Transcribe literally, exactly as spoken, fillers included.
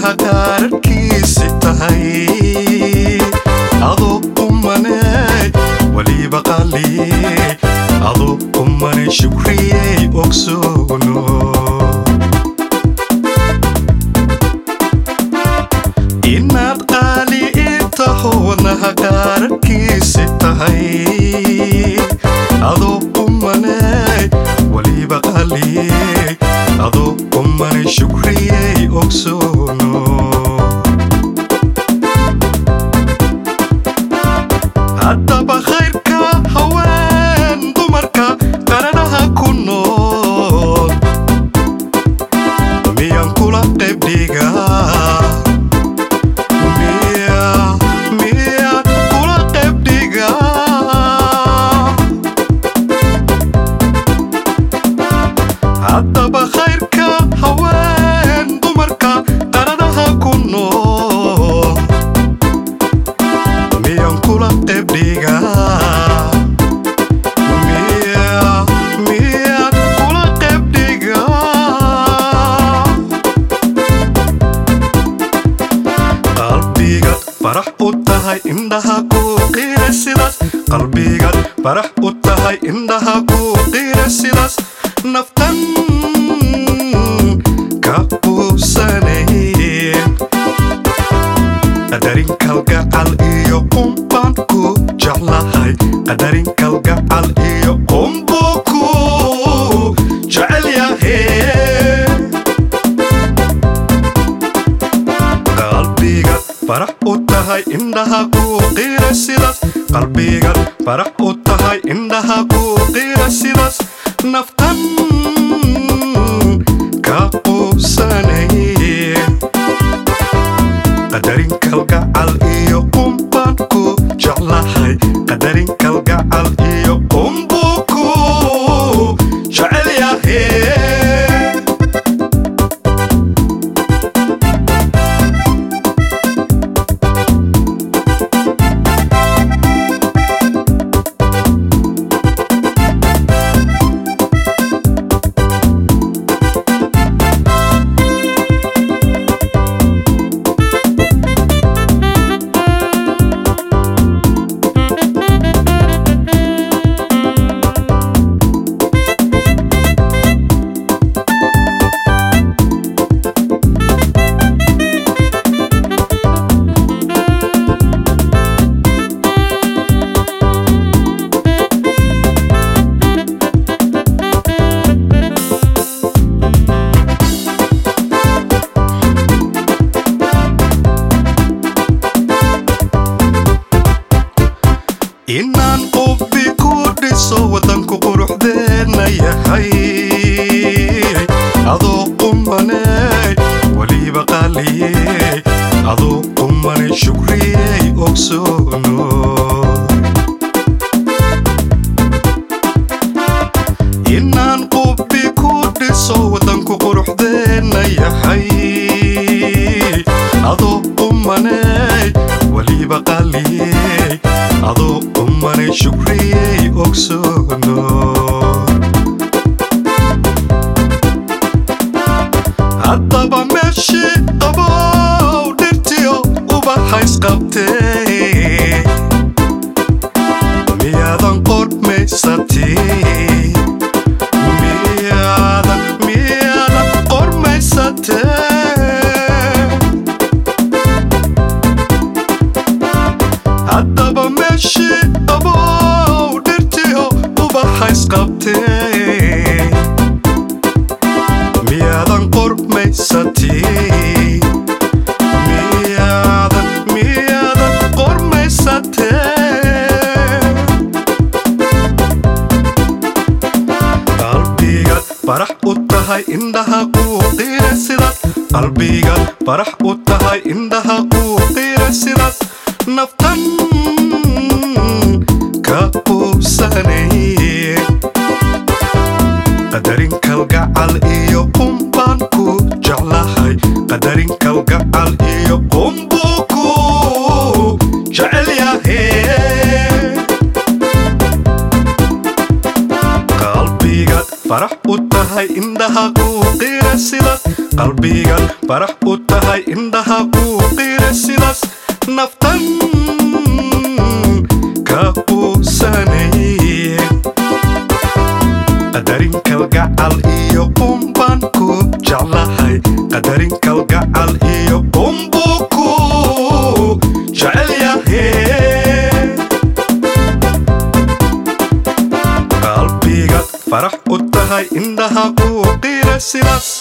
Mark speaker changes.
Speaker 1: wadnaha qaarkiisi tahay adoo ummanay waliba qaliyey adoo ummanay shukriyey ogsoono inaad qaali intaho wadnaha qaarkiisi tahay adoo ummanay waliba qaliyey adoo ummanay shukriyey ogsoono haddaba khayrka haween dumarka qaranaha ku nool miyaan kula qayb dhigaa miyaan kula qayb dhigaa haddaba khayrka haween dumarka qaranaha ku nool miyaan kula qayb dhigaa miyaan kula qayb dhigaa qalbigaad farax u tahay indhaha ku qiira sidaas qalbigaad farax u tahay indhaha ku qiira sidaas naftan ka quusanayeen qadarin kalgacal iyo qumbaan ku jeclahay qadarin kalgacal iyo qumbuu ku jecel yahay qalbigaad farax u tahay indhaha ku qiira sidaas qalbigaad farax u tahay indhaha ku qiira sidaas naftan ka quusanayeen qadarin kalgacal iyo qumbaan ku jeclahay qadarin kalgacal iyo qumbuu ku jecel yahay inaan qubbi ku dhiso waddanku quruxdeenna yahay adoo ummanay waliba qaliyey adoo ummanay shukriyey ogsoono inaan qubbi ku dhiso waddanku quruxdeenna yahay adoo ummanay waliba qaliyey adoo ummanay shukriyey ogsoono haddaba meeshii qabow dhirtiyo ubaxays qabtee miyaadan qormaysatee miyaadan miyaadan qormaysatee haddaba meeshii qabow dhirtiyo ubaxays qabtee miyaadan qormaysatee miyaadan miyaadan qormaysatee qalbigaad farax u tahay indhaha ku qiira sidaas qalbigaad farax u tahay indhaha ku qiira sidaas naftan ka quusanayeen qadarin kalgacal iyo qumbaan ku jeclahay qadarin kalgacal iyo qumbuu ku jecel yahay qalbigaad farax u tahay indhaha ku qiira sidaas qalbigaad farax u tahay indhaha kuu qiira sidaas naftan ka quusanaye qadarin kalgacal iyo qumbaan ku jeclahay qadarin kalgacal iyo qumbuu ku jecel yahay qalbigaad farax u tahay indhaha kuu qiira sidaas